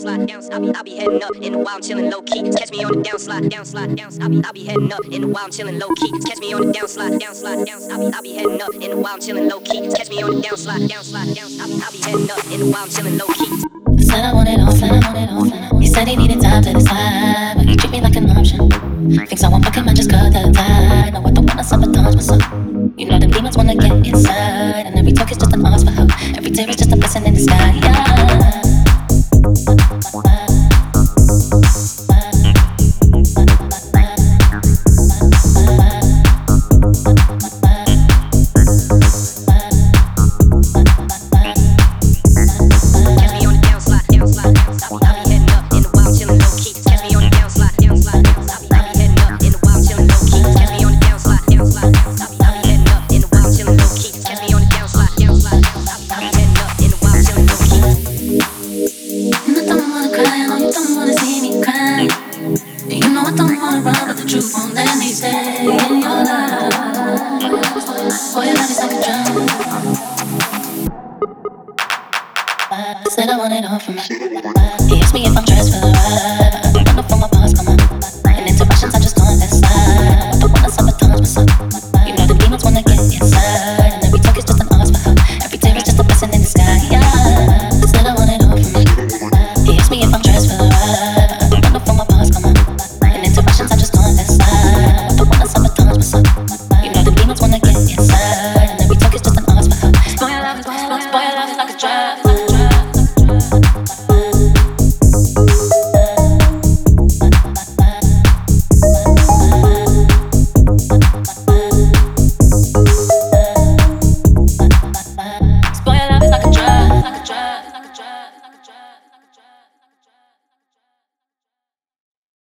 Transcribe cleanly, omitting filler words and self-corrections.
I be heading up in the wild, chillin' low key. Catch me on the downslide, I be heading up in the wild, chillin' low key. Catch me on the downslide, I be heading up in the wild, chillin' low key. Catch me on the downslide, I be heading up in the wild, chillin' low key. Said I want it all, said I want it all. He said he needed time to decide, but he treat me like an option. Thinks I want fucking man, just cut the tie. No, I don't wanna sabotage myself. You know the demons wanna get inside, and